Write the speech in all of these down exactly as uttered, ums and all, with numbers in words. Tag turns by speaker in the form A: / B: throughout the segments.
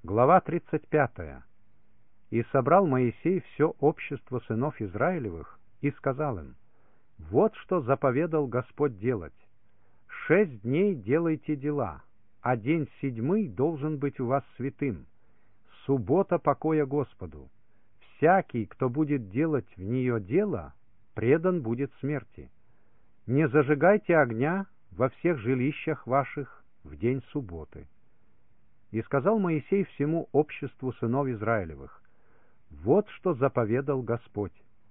A: Глава тридцать пятая. «И собрал Моисей все общество сынов Израилевых, и сказал им: вот что заповедал Господь делать. Шесть дней делайте дела, а день седьмый должен быть у вас святым, суббота покоя Господу. Всякий, кто будет делать в нее дело, предан будет смерти. Не зажигайте огня во всех жилищах ваших в день субботы». И сказал Моисей всему обществу сынов Израилевых: вот что заповедал Господь.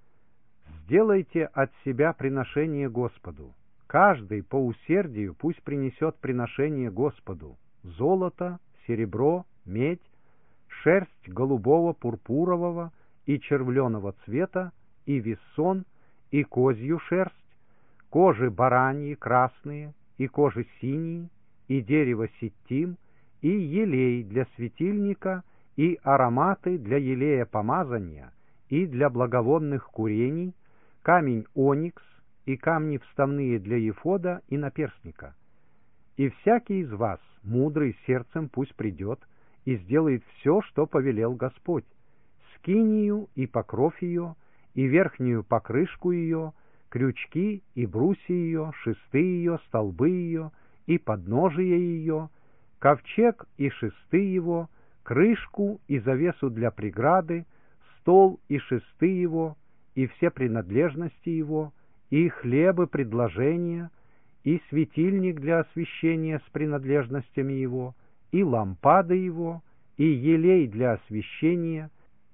A: Сделайте от себя приношение Господу. Каждый по усердию пусть принесет приношение Господу: золото, серебро, медь, шерсть голубого, пурпурового и червленого цвета, и вессон, и козью шерсть, кожи бараньи красные, и кожи синие, и дерево ситтим, и елей для светильника, и ароматы для елея помазания, и для благовонных курений, камень оникс, и камни вставные для ефода и наперстника. И всякий из вас, мудрый сердцем, пусть придет и сделает все, что повелел Господь: скинию и покров ее, и верхнюю покрышку ее, крючки и брусья ее, шесты ее, столбы ее, и подножие ее, ковчег и шесты его, крышку и завесу для преграды, стол и шесты его, и все принадлежности его, и хлебы предложения, и светильник для освещения с принадлежностями его, и лампады его, и елей для освещения,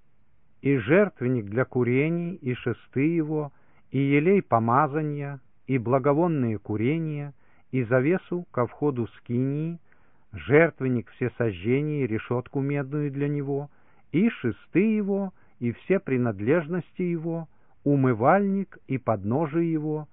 A: и жертвенник для курений, и шесты его, и елей помазания, и благовонные курения, и завесу ко входу скинии, жертвенник всесожжения и решетку медную для него, и шесты его, и все принадлежности его, умывальник и подножие его,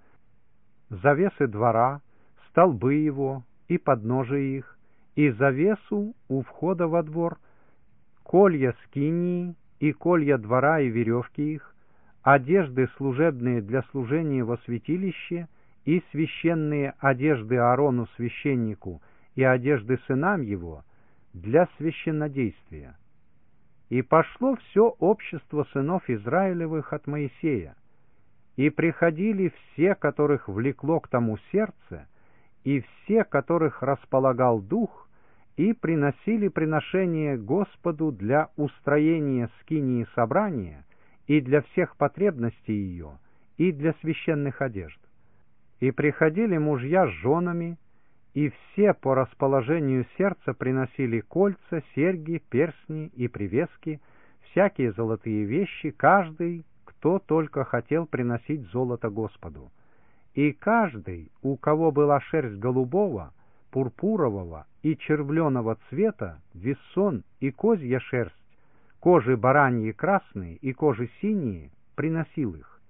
A: завесы двора, столбы его и подножие их, и завесу у входа во двор, колья скинии и колья двора и веревки их, одежды служебные для служения во святилище, и священные одежды Аарону священнику и одежды сынам его для священнодействия. И пошло все общество сынов Израилевых от Моисея, и приходили все, которых влекло к тому сердце, и все, которых располагал дух, и приносили приношение Господу для устроения скинии собрания, и для всех потребностей ее, и для священных одежд. И приходили мужья с женами, и все по расположению сердца приносили кольца, серьги, перстни и привески, всякие золотые вещи, каждый, кто только хотел приносить золото Господу. И каждый, у кого была шерсть голубого, пурпурового и червленого цвета, вессон и козья шерсть, кожи бараньи красные и кожи синие, приносил их.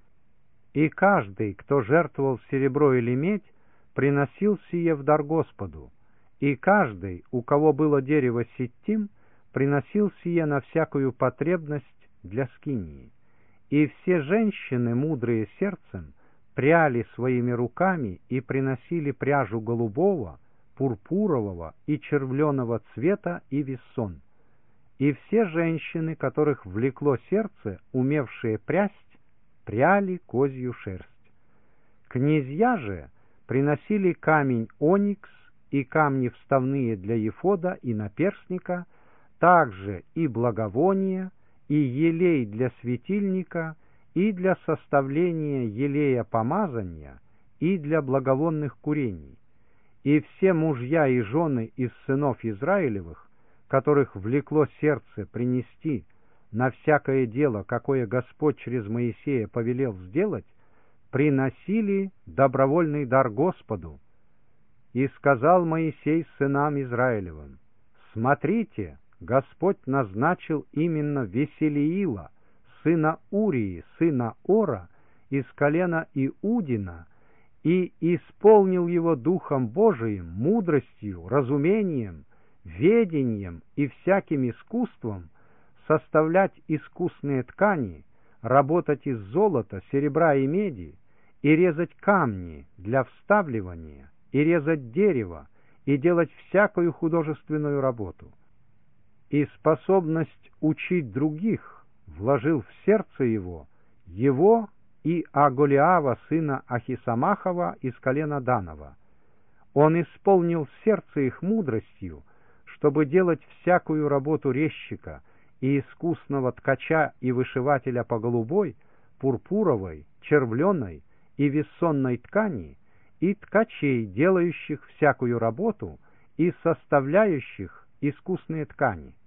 A: И каждый, кто жертвовал серебро или медь, приносил сие в дар Господу, и каждый, у кого было дерево ситтим, приносил сие на всякую потребность для скинии. И все женщины, мудрые сердцем, пряли своими руками и приносили пряжу голубого, пурпурового и червленого цвета и вессон. И все женщины, которых влекло сердце, умевшие прясть, пряли козью шерсть. Князья же приносили камень оникс и камни вставные для ефода и наперстника, также и благовония, и елей для светильника, и для составления елея помазания, и для благовонных курений. И все мужья и жены из сынов Израилевых, которых влекло сердце принести на всякое дело, какое Господь через Моисея повелел сделать, приносили добровольный дар Господу. И сказал Моисей сынам Израилевым: смотрите, Господь назначил именно Веселиила, сына Урии, сына Ора, из колена Иудина, и исполнил его Духом Божиим, мудростью, разумением, ведением и всяким искусством составлять искусные ткани, работать из золота, серебра и меди, и резать камни для вставливания, и резать дерево, и делать всякую художественную работу. и способность учить других вложил в сердце его, его и Аголиава, сына Ахисамахова из колена Данова. Он исполнил сердце их мудростью, чтобы делать всякую работу резчика и искусного ткача и вышивателя по голубой, пурпуровой, червленой и вессонной ткани, и ткачей, делающих всякую работу и составляющих искусные ткани.